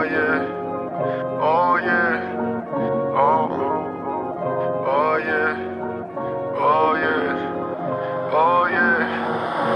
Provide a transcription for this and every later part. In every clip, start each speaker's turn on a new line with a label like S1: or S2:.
S1: yeah, oh yeah, oh yeah, oh yeah, oh yeah.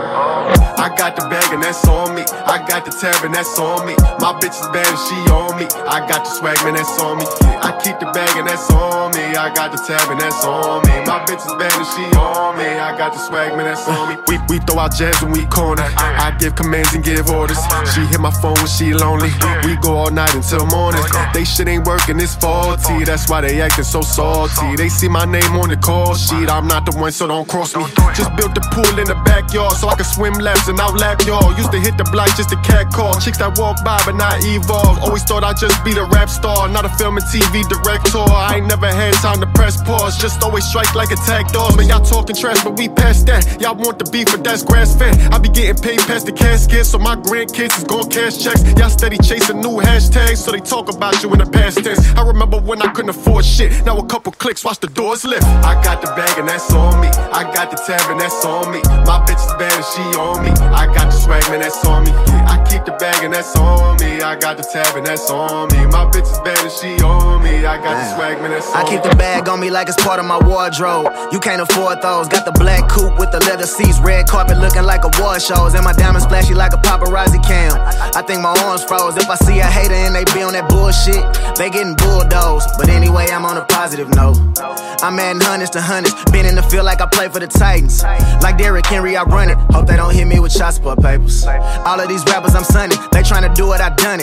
S1: I got the bag and that's on me. I got the tab and that's on me. My bitch is bad and she on me. I got the swag man, that's on me. I keep the bag and that's on me. I got the tab and that's on me. My bitch is bad and she on me. I got the swag man, that's on me. We throw out jabs when we corner. I give commands and give orders. She hit my phone when she lonely. We go all night until morning. They shit ain't working, it's faulty. That's why they acting so salty. They see my name on the call sheet. I'm not the one, so don't cross me. Just built the pool in the backyard so I can swim laps and outlap y'all. Used to hit the block just to cat call. Chicks that walk by but not evolve. Always thought I'd just be the rap star, not a film and TV director. I ain't never had time to press pause. Just always strike like a tag dog. Man, y'all talking trash, but we past that. Y'all want the beef, but that's grass fed. I be getting paid past the casket, so my grandkids is gon' cash checks. Y'all steady chasing new hashtags, so they talk about you in the past tense. I remember when I couldn't afford shit. Now a couple clicks, watch the doors lift. I got the bag and that's on me. I got the tab and that's on me. My bitch is bad and she on me. I got the swag man, that's on me. I keep the bag and that's on me. I got the tab and that's on me. My bitch is bad and she on me. I got the swag man, that's on me.
S2: I keep the bag on me like it's part of my wardrobe. You can't afford those. Got the black coupe with the leather seats, red carpet looking like award shows, and my diamonds splashy like a paparazzi cam. I think my arms froze. If I see a hater and they be on that bullshit, they getting bulldozed. But anyway, I'm on a positive note. I'm adding hundreds to hundreds. Been in the field like I play for the Titans. Like Derrick Henry, I run it. Hope they don't hit me with shot support papers. All of these rappers I'm sunning, they tryna do it, I done it.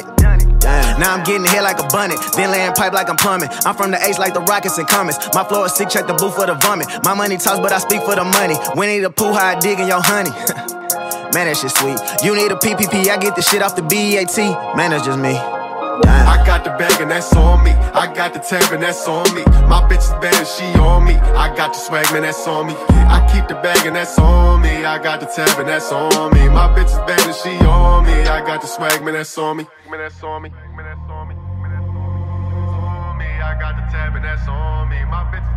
S2: Now I'm getting hit like a bunny, then laying pipe like I'm plumbing. I'm from the H like the Rockets and Comets. My flow is sick, check the booth for the vomit. My money talks, but I speak for the money. Winnie the Pooh, how I dig in your honey. Man, that shit sweet. You need a PPP, I get the shit off the BEAT. Man, that's just me.
S1: I got the bag and that's on me. I got the tab and that's on me. My bitch is bad and she on me. I got the swag man, that's on me. I keep the bag and that's on me. I got the tab and that's on me. My bitch is bad and she on me. I got the swag man, that's on me. That's on me. I got the tab and that's on me. My bitch